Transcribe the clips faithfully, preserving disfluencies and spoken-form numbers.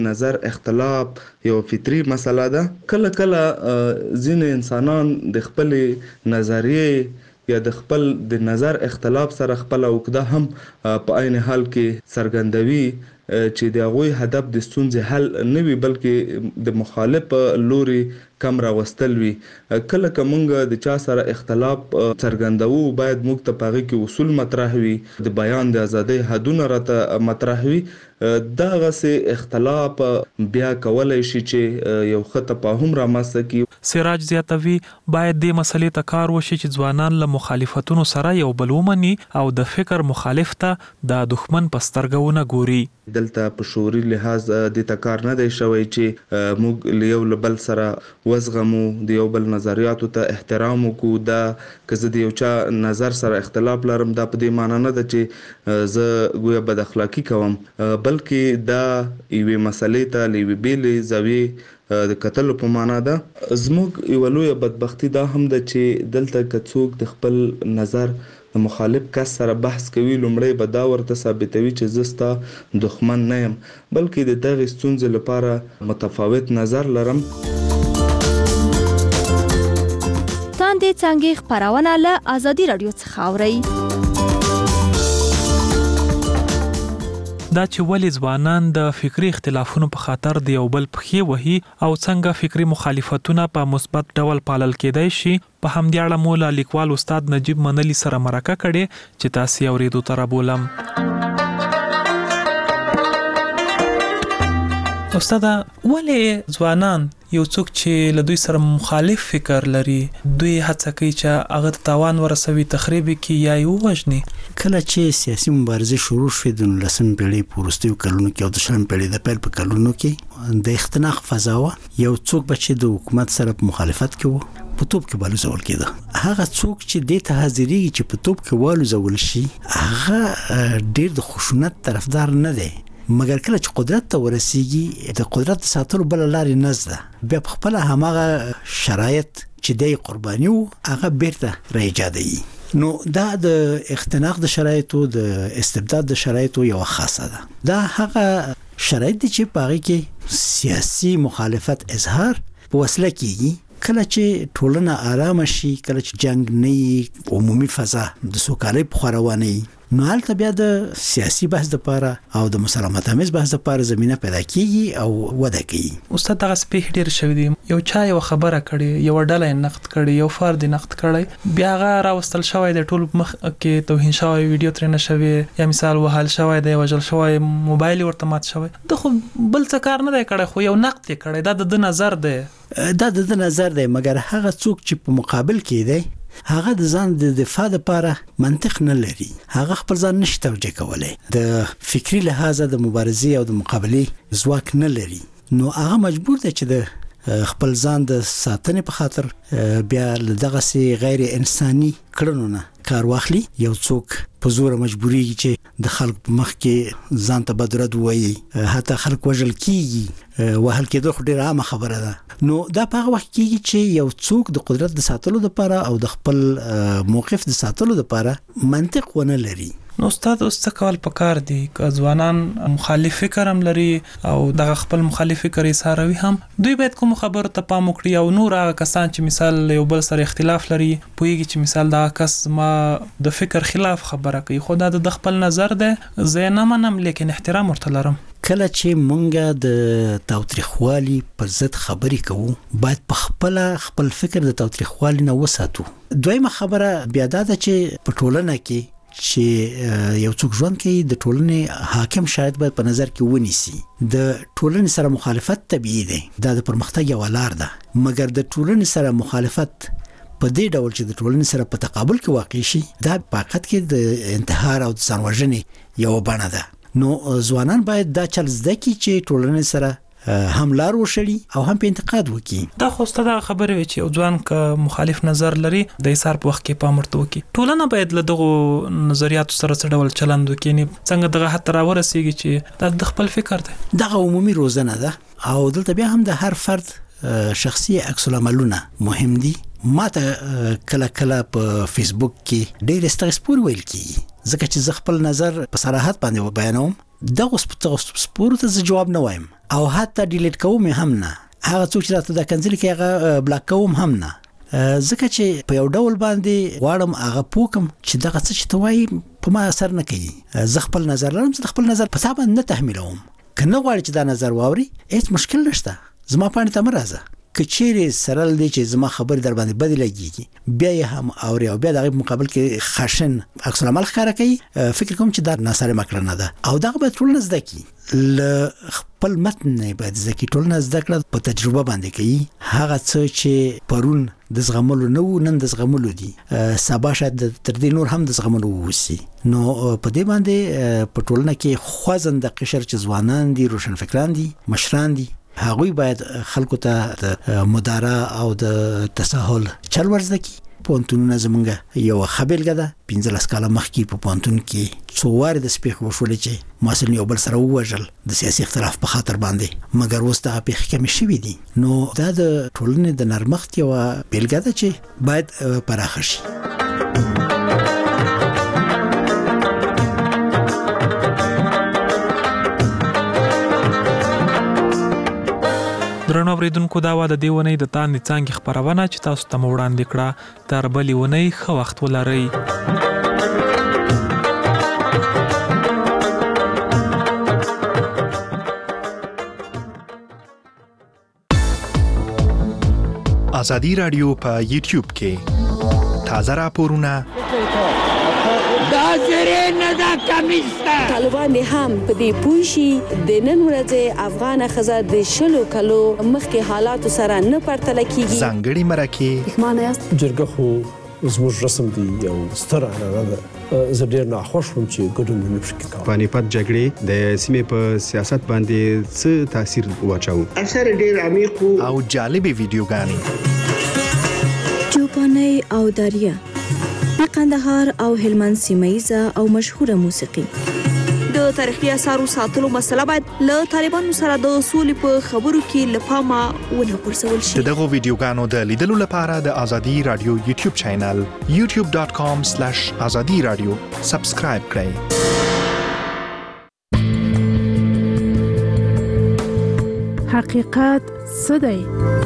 نظر اختلاف یو فطری مسله ده. کله کله ځینې انسانان د خپل نظریې یا د خپل د نظر اختلاف سره خپل عقده هم په عین حال کې څرګندوي چې د هغوی هدف د ستونزې حل نه وي بلکې د مخالف لوري کم راوستل وي. کله که مونږ د چا سره اختلاف څرګندوو باید موږ ته په هغې کې اصول مطرح وي، د بیان د ازادۍ حدونه راته مطرح وي. دغسې اختلاف بیا کولی شي چې یو ښه تفاهم رامنځته کړي. سراج زیاتوي باید دې مسلې ته کار وشي چې ځوانان له مخالفتونو سره یو بل ومني او د فکر مخالف ته د دښمن په سترګه ونه ګوري. دلته په شعوري لحاظ دې ته کار نه دی شوی چې موږ له یو له بل سره وزغمو، د یو بل نظریاتو ته احترام وکړو. دا که زه د یو چا نظر سره اختلاف لرم دا په دې معنی نه ده چې زه ګویا بد اخلاقي کوم، بلکې دا یوې مسلې ته له یوې بېلې زاویې د کتلو په معنا ده. زموږ یوه لویه بدبختي دا هم ده چې دلته که څوک د خپل نظر د مخالف کس سره بحث کوي لومړی به دا ورته ثابتوي چې زه ستا دښمن نه یم بلکې د دغې ستونزې لپاره متفاوت نظر لرم. تاندې څانګې خپرونه له ازادي راډیو څخه اورئ. دا چې ولې ځوانان د فکری اختلافونو په خاطر د یو بل پښې وهي او څنګه فکری مخالفتونه په مثبت ډول پالل کېدای شي، په همدې اړه مو له لیکوال استاد نجیب منلی سره مرکه کړې چې تاسو یې اورېدو ته رابولم. استاد، ولې ځوانان یو څوک چې له دوی سره مخالف فکر لري دوی هڅه کوي چې هغه ته تاوان ورسوي، تخریب کړي یا یې ووژني؟ کله چې سیاسي مبارزې شروع شوې د نولسمې پېړۍ په وروستیو کلونو کې او د شلمې پېړۍ د پیل په کلونو کې د اختناق فضا وه. یو څوک به چې د حکومت سره په مخالفت کې و په توپ کې والوزول کېده. هغه څوک چې دې ته حاضرېږي چې په توپ کې والوزول شي هغه ډېر د خشونت طرفدار نه دی، مګر کله چې قدرت ته ورسیږي د قدرت ساتلو بل لارې نشته، بیا په خپل هماغه شرایط چې دی قرباني وو هغه بیرته راایجادوي. نو دا د اختناق د شرایطو د استبداد د شرایطو یو خاصه ده. دا هغه شرایط دي چې په هغې کې سیاسي مخالفت اظهار په وسله کېږي. کله چې ټولنه آرامه شي، کله چې جنگ نه عمومي فضا د سوکالۍ په خوا روانه وي، نو هلته بیا د سیاسي بحث دپاره او د مسالمت آمیز بحث دپاره زمینه پیدا کېږي او وده کوي. استاد، دغه سپېښ ډېر شوي دي، یو چا یو خبره کړې، یو ډله یې نقد کړي، یو فرد یې نقد کړی، بیا هغه راوستل شوی دی، ټول مخ کې توهین شوی، ویډیو ترېنه شوې، یا مثال وهل شوی دی، وژل شوی، موبایل یې ورته مات شوی. د خو بل څه کار نه دی کړی، خو یو نقد یې کړی، دا د ده نظر دی. دا د ده نظر دی، مګر هغه څوک چې په مقابل کې دی هغه د ځان د دفاع لپاره منطق نه لري، هغه خپل ځان نشي توجیه کولی، د فکری لحاظه د مبارزې او د مقابلې ځواک نه لري، نو هغه مجبور دی چې د خپل ځان د ساتنې په خاطر بیا له دغسې غیر انساني کړنو نه کار واخلي. یو څوک په زوره مجبوریږي چې د خلکو په مخ کې ځان ته بدرد ووایي، حتی خلک وژل کېږي، وهل کېدل خو ډېره عامه خبره ده. نو دا په هغه وخت کېږي چې یو څوک د قدرت د ساتلو لپاره او د خپل موقف د ساتلو لپاره منطق ونه لري. نو استاد، اوس څه کول پکار دي که ځوانان مخالف فکر هم لري او دغه خپل مخالف فکر اظهاروي هم؟ دوی باید کوم خبرو ته پام وکړي او نور هغه کسان چې مثال یو بل سره اختلاف لري پوهیږي چې مثال دغه کس ما د فکر خلاف خبره کوي، خو دا د خپل نظر دی، زه نه منم لیکن احترام ورته لرم. کله چې مونږ د تاوتریخوالي پر ضد خبرې کوو باید په خپل خپل فکر د تاوتریخوالي نه وساتو. دویمه خبره بیا دا ده چې په ټولنه کې چې یو څوک ژوند کوي د ټولنې حاکم شاید باید په نظر کې ونیسي. د ټولنې سره مخالفت طبیعي دی، دا د پرمختګ یوه لار ده، مګر د ټولنې سره مخالفت په دې ډول چې د ټولنې سره په تقابل کې واقع شي دا په حقیقت کې د انتحار او د ځان وژنې یوه بڼه ده. نو ځوانان باید دا چل زده کړي چې ټولنې سره هم لار وشړي او هم په انتقاد وکړي. دا خو ستاسو خبره وي چې یو ځوان که مخالف نظر لري د ایثار په وخت کې پام ورته وکړي. ټولنه باید له دغو نظریاتو سره څه ډول چلند وکړي، څنګه دغه حد ته راورسېږي چې دا د خپل فکر دی. دغه عمومي روزنه ده او دلته بیا هم د هر فرد شخصي عکس العملونه مهم دي. ما ته کله کله په فیسبوک کې ډېر استغسپور ویل کېږي ځکه چې زه خپل نظر په صراحت باندې بیانوم، دغه سپورو ته جواب نه وایم او حتی ډیلیټ کوم هم نه. هغه څوک چې راته د کنسل کې هغه بلاک کوم هم نه، ځکه چې په یو ډول باندې غواړم هغه پوکم چې دغه څه چې توای په ما اثر نه کوي. زه خپل نظر لرم، زه خپل نظر په تابع نه تحمیلوم. کنه غواړي چې دا نظر واوري هیڅ مشکل نشته، زما پاڼې ته مرزه کچېره سرل دی چې زما خبر در باندې بدل لګيږي بیا هم اوري او بیا دغه مقابل کې خشن عکس العمل ښکارا کوي. فکر کوم چې دا ناسره مکرنه ده او دغه به ټول نزد کی ل خپل متن نه باید ځکه ټول نزد کړه په تجربه باندې کوي. هغه څه چې پرون د زغملو نو نن د زغملو دي سبا شاید تر دې نور هم د زغملو وسی. نو په دې باندې په ټولنه کې خوځند قشر چې ځوانان دي، روشن فکران دي، مشران دي، هغوی باید خلکو ته د مدارا او د تساهل چل ورزده کی. پونتونونه زمونږ یو خبرګه ده پنځلس کاله مخکې په پونتون کې څو واره د سپیخ وشول چې مسلمان یو بل سره ووژل د سیاسي اختلاف په خاطر باندې، مګر اوس دا پیښ کمې شوې دي. نو دا د ټولنې د نرمښت یو بیلګه ده چې باید پراخه شي. درنو اوریدونکو، دا و د دې ونې د تاندې څانګې خپرونه چې تاسو ته مو وړاندې کړه. تر بلې ونې ښه وخت ولرئ. ازادي رادیو په یوټیوب کې تازه راپورونه طالبان هم په دې پوښي د نن ورځې افغان خزه د شلو کلو مخکې حالات سره نه پرتله کیږي. ځانګړي مرکه معنی است جرګه خو زموږ رسم دی او ستر عنعنه ده. زه ډیر ناخوښ وم چې ګډون نه پکې کوم. پانیپت جګړې د سیمې په سیاست باندې څه تاثیر واچاو؟ اثر ډیر عمیق او جالبې ویډیوګانې چوپاني او دریا د قندهار او هلمند سیمایزه او مشهوره موسیقي. د تاریخي اثارو ساتلو مسله باید له طالبانو سره د اصول په خبرو کې لپاره ونه پرسول شي. دغه ویډیوګانو د لیدلو لپاره د ازادي رادیو یوټیوب چینل یوټیوب ډاټ کام سلیش ازادي رادیو سبسکرایب کړئ. حقیقت څه دی؟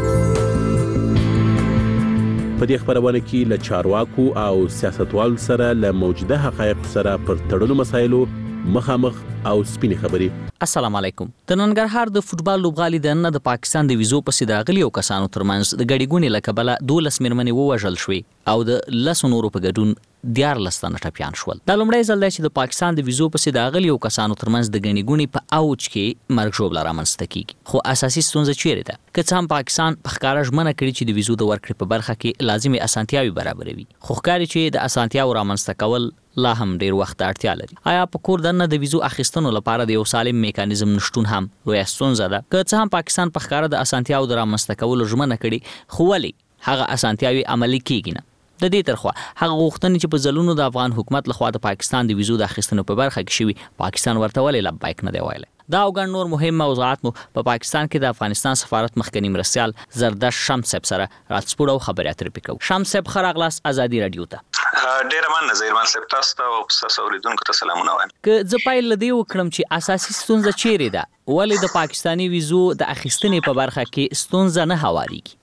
په دې خبرونه کې له چارواکو او سیاستوالو سره له موجوده حقایق سره پر تړلو مسایلو مخامخ او سپینې خبرې. السلام علیکم. د ننګرهار د فوټبال لوبغالي د نن د پاکستان د ویزو په سیده غلي او کسانو ترمنځ د ګډیګونې لکبله دولس میرمنې ووژل شوې او د لسو نورو په ګډون دیارلس تنه ټپیان شول. دا لومړی ځل دی چې د پاکستان د ویزو په سیده غلي او کسانو ترمنځ د ګڼې په اوج کې مرګ ژوبله رامنځته کیږي. خو اساسي ستونزه چیرې ده؟ که څه هم پاکستان په ښکاره ژمنه کړې چې د ویزو د ورکړې په برخه کې لازمي اسانتیاوې برابروي، خو ښکاري چې د اسانتیاوو رامنځته کول لا هم ډیر وخت اړتیا لري. آیا په کور دننه د ویزو اخیستنو لپاره د یو سالم میکانیزم نشټون هم لویه ستونزه ده؟ که څه هم پاکستان په ښکاره د اسانتیاوو د رامنځته کولو ژمنه کړې، خو ولې هغه اسانتیاوې عملي کیږي نه؟ د دې ترخوا هغه غوښتنې چې په ځلونو د افغان حکومت لخوا د پاکستان د ویزو د اخیستنو په برخه کې شوي، پاکستان ورته ولې لبیک نه دی ویلی؟ دا او ګڼ نور مهم موضوعات مو په پا پاکستان کې د افغانستان سفارت مخکنی مرستیال زردش شمس صاحب سره راڅپوړ او خبرې اترې پکو. شمس صاحب ښه راغلاست ازادي رادیو ته. ډیره مننه زیرمان صاحب، تاسو ته او تاسو اوریدونکو ته سلامونه وایم. که زه پیل له دې وکړم چې اساسي ستونزه چیرې ده؟ ولې د پاکستاني ویزو د اخیستنې په برخه کې ستونزه نه هواریږي؟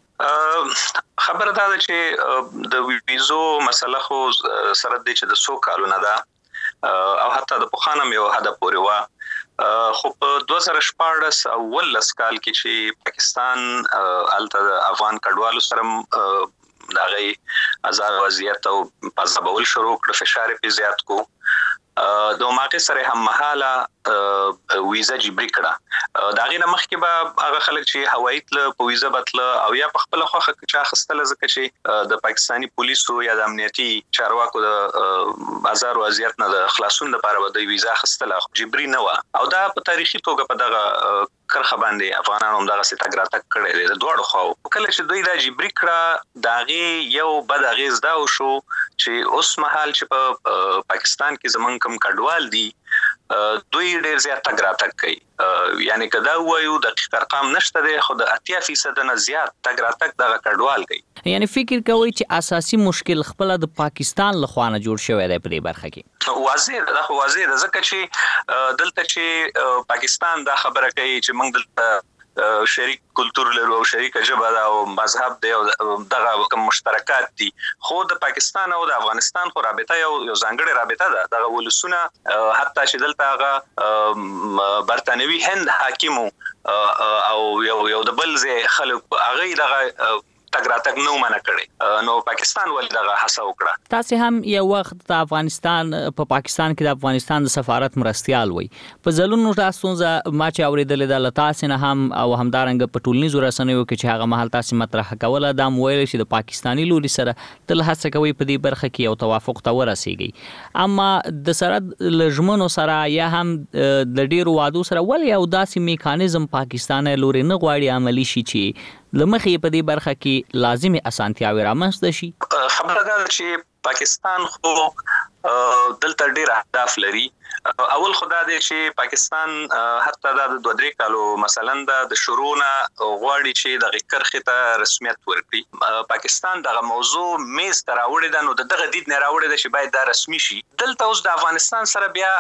خبره دا ده چې د ویزو مسله خو سره د چې د څو کالونه ده او حتی د پخوانم یو حد پورې وه، خو په دوه زره شپاړس او ولس کال کې چې پاکستان هلته د افغان کډوالو سره د هغې ازار وضعیت او پازابول شروع کړه، فشار یې زیات کو، د هماغې سره هممهاله ویزه جبري کړه. د هغې نه مخکې به هغه خلک چې هوایي تله په ویزه به تله او یا په خپله خوښه چا اخیستله، ځکه چې د پاکستاني پولیسو یا د امنیتي چارواکو د ازار وضعیت نه د خلاصون لپاره به دوی ویزه اخیستله، جبري نه وه. او دا په تاریخي توګه په دغه کرخه باندې افغانانو همدغسې تګ راتګ کړی دی د دواړو خواو. کله چې دوی دا جبري کړه، د هغې یو بد اغېز دا وشو چې اوس مهال چې په پاکستان کې زمونږ کوم کډوال دي دوی ډیر زیات تګ راتګ کوي یعنی کدا وایو دقیق ارقام نشته دی خو د اتیا فیصد نه زیات تګ راتګ دغه کډوال کوي یعنی فکر کوي چې اساسي مشکل خپل د پاکستان لخوا نه جوړ شوی دی په دې برخه کې واضح ده خو واضح ده ځکه چې دلته چې پاکستان دا خبره کوي چې موږ دلته شریک کلچر لرو او شریک ژبه او مذهب دی او دغه کوم مشترکات دي خو د پاکستان او د افغانستان خو رابطه یو یو ځانګړې رابطه ده دغه ولسونه حتی چې دلته هغه برتانوي هند حاکمو او یو یو د بل ځای خلک هغه دغه تګ راتګ نو منع کړي نو پاکستان ول دغه هڅه وکړه تاسو هم یو وخت د افغانستان په پاکستان کې د افغانستان د سفارت مرستيال وي په ځلونو تاسو ځا ما چې اوریدل د لتاس نه هم او همدارنګ په ټولنیزو رسنیو کې چې هغه محل تاسو مطرح کوله د مویل چې د پاکستانی لوري سره تل هڅه کوي په دې برخه کې یو توافق ته ورسیږي اما د سره لجمنو سره یا هم د ډیرو وادو سره ول یو داسې میکانیزم پاکستان لوري نه غواړي عملی شي چې لمخې په دې برخه کې لازمي اسانتیاوي رامنځته شي خبره ده چې پاکستان خو دلته ډیر اهداف لري اول خدای دې چې پاکستان حتی د دوه درې کالو مثلا د شروع نه غواړي چې د کرخه ته رسمیت ورکړي پاکستان دغه موضوع میز تر راوړی ده نو دغه دید نه راوړی ده چې باید دا رسمي شي دلته اوس د افغانستان سره بیا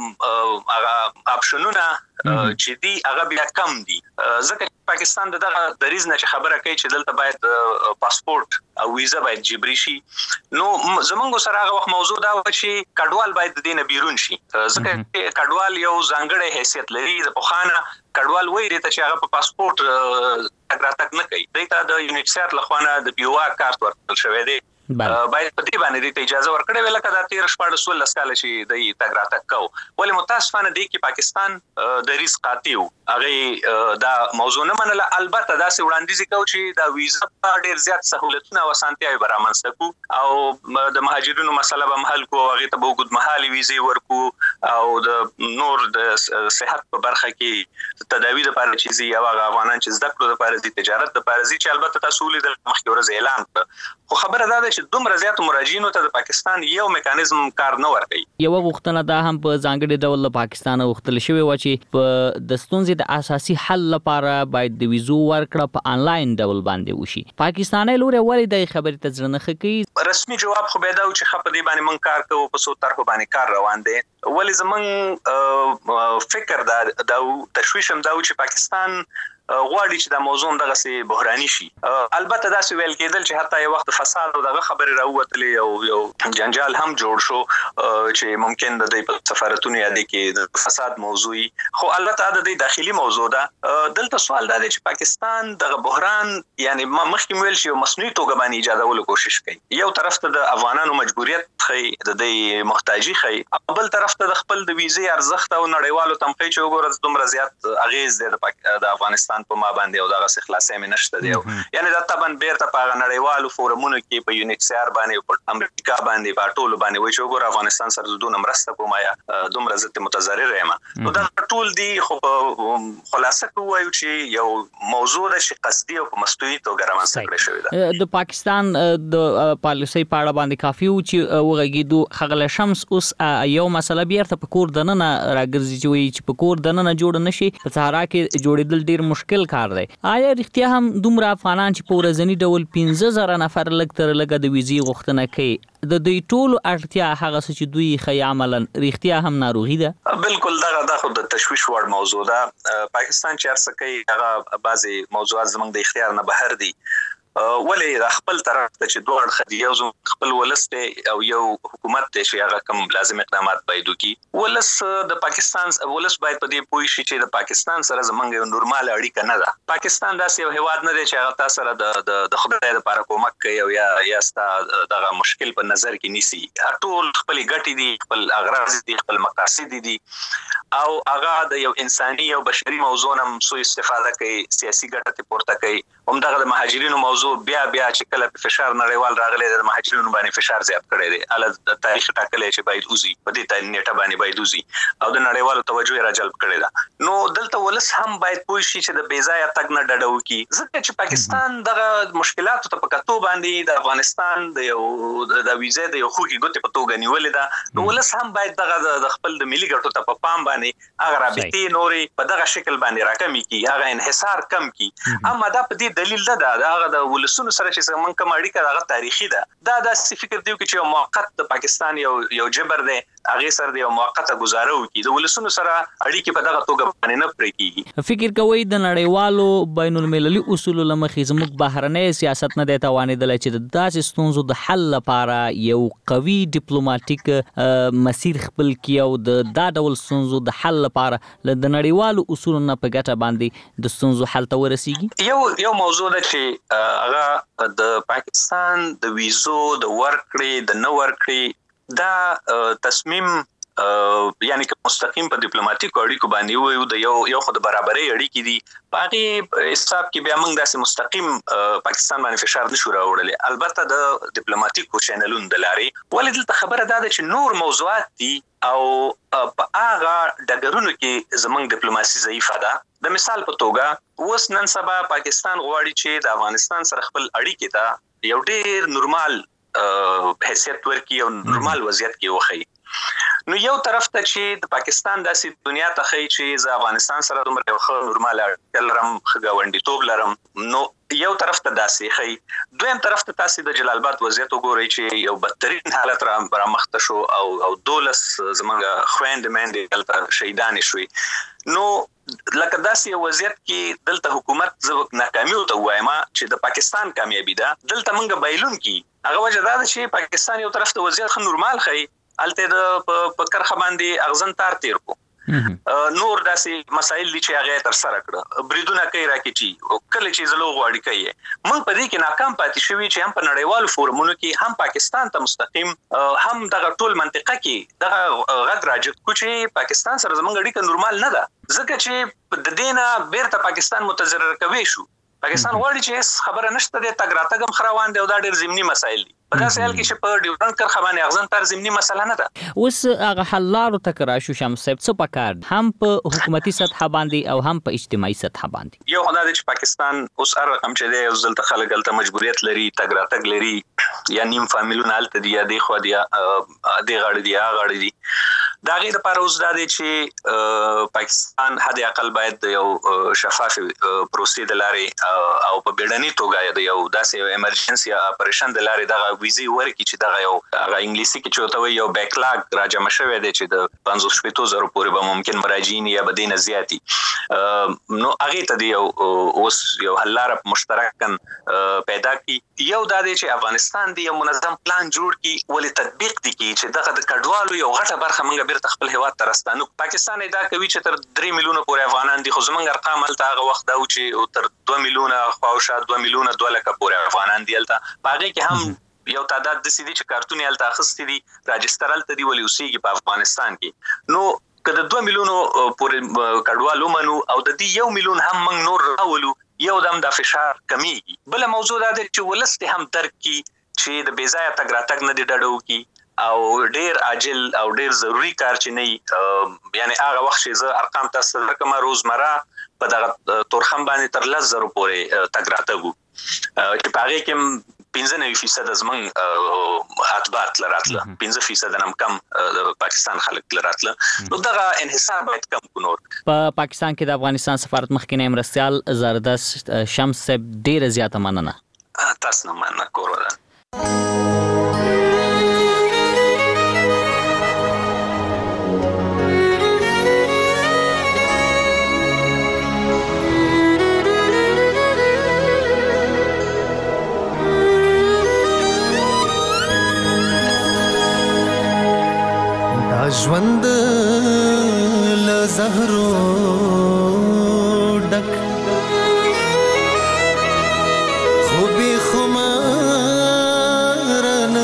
هغه اپشنونه چې دی هغه بیا کم دي ځکه پاکستان دغه د ریز نه خبره کوي چې دلته باید پاسپورت او ویزا باید جبري شي نو زمونږ سره هغه وخت موضوع دا و چې کډوال باید د دینه بیرون شي ځکه چې کډوال یو ځانګړی حیثیت لري د پخوانه کډوال وایي چې هغه په پاسپورت تګراتک نه کوي دته د یونیسیار لخوانه د بیوا کارت ورکړل شوی دی باید په دې باندې د اجازه ورکړې ویل کدا تیر شپږ سول لسکاله چې د تګراتک کو ولې متاسفانه دی کې پاکستان د ریسک قاطیو هغه دا موضوع نه منله البته دا سه وړاندیز کو چې دا ویزا په ډیر زیات سہولتونه او اسانتیاوي برابر کو او د مهاجرینو مسله به محل کو هغه ته وګد محلي ویزه ورکو او د نور د صحت په برخه کې تداوی لپاره چې زی هغه افغانان چې زده کړو لپاره د تجارت لپاره چې البته تاسو له مخکې ورځ اعلان کړ خو خبره ده چې دومره زیات مراجعینو ته د پاکستان یو میکانیزم کار نه ورکوي یو غوښتنه دا هم په ځانګړي ډول له پاکستان غوښتل شوی و چې په د ستونزې د اساسي حل لپاره باید د ویزو ورکړه په انلاین ډول باندې وشي پاکستاني لوري ولې د خبرې ته ځنه خکې رسمي جواب خو به دا چې خپ دې باندې من کار کوو په څو طرف باندې کار روان دي ولې زمون فکر دا د تشویشم دا چې پاکستان غواړي چې دا موضوع دغه سي بحراني شي البته دا څه ویل کېدل چې حتی یو وخت فساد او دغه خبره راووتلې او یو جنجال هم جوړ شو چې ممکن د دې سفارتونو یادې کې د فساد موضوعي خو البته د دې داخلي موضوع ده دلته سوال دا دی چې پاکستان دغه بحران یعنی مخکې ویل شي مصنوعي توګه باندې ایجادولو کوشش کوي یو طرف ته د افغانانو مجبوریت خي د دې محتاجي خي بل طرف ته د خپل د ویزې ارزښت او نړیوالو تمخې چې وګورئ دومره زیات اغیز دی د افغانستان په ما باندې او دغه خلاصې مې نشته دی یعنی دا طبعا بیرته په نړیوالو فورمونو کې په یونیسیار باندې په امریکا باندې په ټول باندې وایي چې وګوره افغانستان سره د دوه مرسته کومه یا دومره زت متضرر یم نو دا ټول دی خو خلاصه کوي چې یو موضوع د شي قصدي او مستوي توګه رامنځته کړی شوی دی د پاکستان د پالیسي په اړه باندې کافي و چې وغږیدو خغله شمس اوس یو مسله بیرته په کور دننه راګرځي چې په کور دننه جوړ نشي په صحرا کې جوړېدل ډیر مشکل کار دی آیا رښتیا هم دومره افغانان چې په ورځنی ډول پنځه زره نفر لږ تر لږه د ویزې غوښتنه کوي د دوی ټولو اړتیا هغه چې دوی خي عملاً رښتیا هم ناروغي ده بالکل دغه د خود د تشویش وړ موضوع ده پاکستان چې ارڅ کوي هغه بعضي موضوعات زموږ د اختیار نه بهر دي ولې خپل طرف ته چې دوه اړخ دی یو خپل ولسته او یو حکومت ته چې هغه کوم لازم اقدامات باید وکړي ولس د پاکستان ولس باید په دې پوه شي چې د پاکستان سره زمونږ یو نورمال اړیکه نه ده پاکستان داسې یو هیواد نه دی چې هغه تاسو سره د د خدای لپاره کومک کوي او یا یا ستا دغه مشکل په نظر کې نیسي ټول خپل ګټې دي خپل اغراض دي خپل مقاصد دي او هغه د یو انساني او بشري موضوع نه سو استفاده کوي سیاسي ګټه پورته کوي هم دغه د مهاجرینو موضوع موضوع بیا بیا چې کله فشار نړیوال راغلی د مهاجرینو باندې فشار زیات کړی دی ال د تاریخ ټاکلې چې باید اوزي په دې ته نیټه باندې باید اوزي او د نړیوالو توجه را جلب کړی دا نو دلته ولس هم باید پوه شي چې د بیځایه تګ نه ډډه وکړي ځکه چې پاکستان دغه مشکلاتو ته په کتو باندې د افغانستان د یو د ویزه د یو خوږی ګوتې په توګه نیولې ده نو ولس هم باید دغه د خپل د ملي ګټو ته په پام باندې هغه رابطې نورې په دغه شکل باندې راکمي کی هغه انحصار کم کی اما دا په دې دلیل ده دا هغه د ولسونو سره چې څنګه کوم اړیکه دغه تاریخي ده دا د فکر دیو کې چې موقت د پاکستان یو یو جبر دی هغه سره د موقته گزاره وکي د ولسونو سره اړیکې په دغه توګه باندې نه پرې کیږي فکر کوي د نړیوالو بین المللي اصول لمخې زموږ بهرنۍ سیاست نه د توانیدل چې د داسې ستونزو د حل لپاره یو قوي ډیپلوماټیک مسیر خپل کی او د دا ډول ستونزو د حل لپاره د نړیوالو اصولو نه په ګټه باندې د ستونزو حل ته ورسیږي یو یو موضوع ده چې هغه د پاکستان د ویزو د ورکړې د نه ورکړې دا تصمیم یعنی که مستقیم په ډیپلوماټیک اړیکو باندې وي د یو یو خود برابرۍ اړیکې دي باقي حساب کې بیا موږ داسې مستقیم پاکستان باندې فشار نشو راوړل البته د ډیپلوماټیکو چینلونو د لارې ولې دلته خبره ده چې نور موضوعات دي او په هغه ډګرونو کې زمونږ ډیپلوماسي ضعیفه ده د مثال په توګه اوس نن سبا پاکستان غواړي چې د افغانستان سره خپل اړیکې ته یو ډېر نورمال حیثیت ورکړي او نورمال وضعیت کې وخی نو یو طرف ته چې د پاکستان داسې دنیا ته خی چې ز افغانستان سره دومره یو ښه نورمال اړیکه لرم ښه ګاونډیتوب لرم نو یو طرف ته داسې خی دویم طرف ته تاسو د جلال آباد وضعیت وګورئ چې یو بدترین حالت را برمخته شو او او دولس زمونږ خويند مند دلته شهیدان شوي نو لکه داسې وضعیت کې دلته حکومت زوک ناکامي او ته وایم چې د پاکستان کامیابی ده دلته موږ بایلون کې هغه وجه دا چې پاکستان یو طرف ته وضعیت خن نورمال خي الته د په کرخه باندې اغزن تار تیر کو نور داسې مسائل دي چې هغه تر سره کړه بریدونه کوي راکېچی کله چې زلو غواړي کوي موږ په دې کې ناکام پاتې شوی چې هم په نړیوالو فورمونو کې هم پاکستان ته مستقیم هم دغه ټول منطقه کې دغه غږ راجت کو چې پاکستان سره زموږ اړیکه نورمال نه ده ځکه چې د دینه بیرته پاکستان متضرر کوي شو پاکستان غواړي چې خبره نشته د تګ راتګم خروان دی او دا ډېر ضمني مسایل دي په داسې حال کې چې په ډیورنډ کرښه باندې اغزن تر ضمني مسله نه ده اوس هغه حل لارو ته راشو شمس صاحب څه پکار هم په حکومتي سطح باندې او هم په اجتماعي سطح باندې یو خدای چې پاکستان اوس هر رقم چې دی اوس دلته خلک دلته مجبوریت لري تګ راتګ لري یا نیم فامیلونه الته دی یا دی خو دی دی غاړي دی غاړي دی دا غیر لپاره اوس دا دی چې پاکستان حد اقل باید یو شفاف پروسې د لارې او په بیړني توګه د یو داسې یو ایمرجنسي اپریشن د لارې دغه ویزي ورکړي چې دغه یو هغه انګلیسي کې چې وي یو بیکلاګ راجمع شوی دی چې د پنځوس شپږ زره پورې به ممکن مراجعین یا بدینه زیاتی نو هغه ته دی اوس یو حل لار مشترکاً پیدا کړي یو دا دی چې افغانستان دی یو منظم پلان جوړ کړي ولې تطبیق دي کړي چې دغه د کډوالو یو غټه برخه موږ بیرته خپل هیواد ته راستانو پاکستان دا کوي چې تر درې میلیونه پورې افغانان دي خو زمونږ ارقام هلته هغه وخت دا و چې تر دوه میلیونه خواوشا دوه میلیونه دوه لکه پورې افغانان دي هلته په هغې کې هم یو تعداد داسې دي چې کارتونې هلته اخیستي دي راجستر هلته دي ولې اوسېږي په افغانستان کې نو که د دوه میلیونو پورې کډوال ومنو او د دې یو میلیون هم موږ نور راولو یو دم د فشار کمیږي بله موضوع دا ده چې ولس دې هم درک کړي چې د بېځایه تګ راتګ نه دې ډډه وکړي او ډیر عاجل او ډیر ضروری کار چې نه یعنی هغه وخت چې زه ارقام تاسو رقم روزمره په دغه تورخم باندې تر لس زره پورې تګ راتګو چې په هغه کې پنځه نوي فیصد زمونږ اتباع لراتله پنځه فیصد هم کم د پاکستان خلک لراتله نو دغه انحصار باید کم کو نور په پاکستان کې د افغانستان سفارت مخکنی مرستیال زردست شمس صاحب ډیره زیاته مننه تاسو نه مننه کور ژوند له زهرو ډک خو بې خماره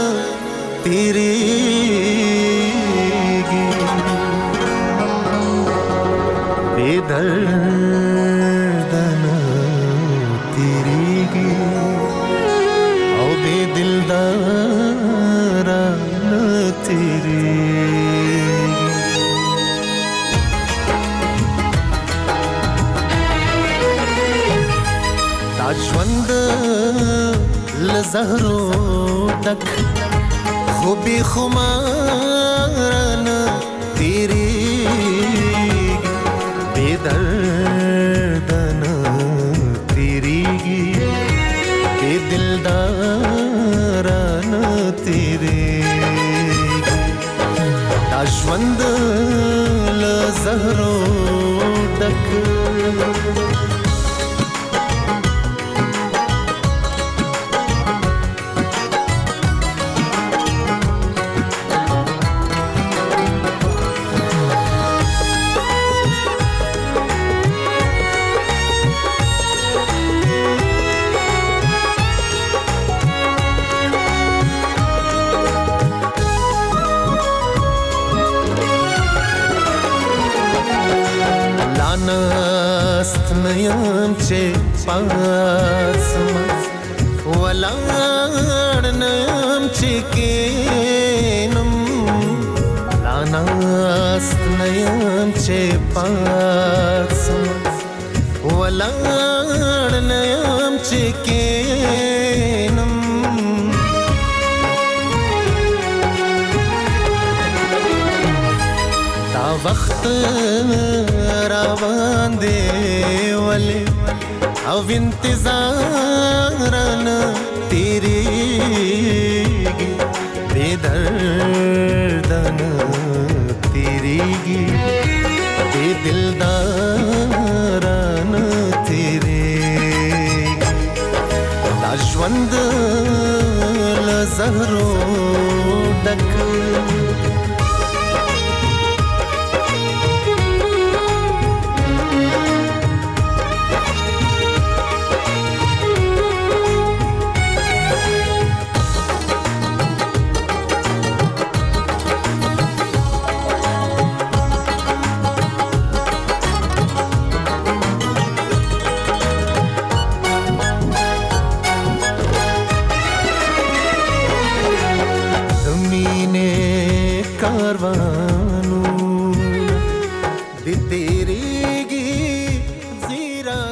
دا ژوند له زهرو ډک خو بې خماره نه تېرېږي بې درده نه تېرېږي بې دلداره نه تېرېږي دا ژوند له زهرو ډک نست نیم چه پاسم ولار نیم چه کینم لانست نیم چه پاسم ولار نیم چه کینم دا وقت روان دی ولی او انتظارن تیریگی بے دردن تیریگی بے دلدارن تیریگی دا ژوند له زهرو ډک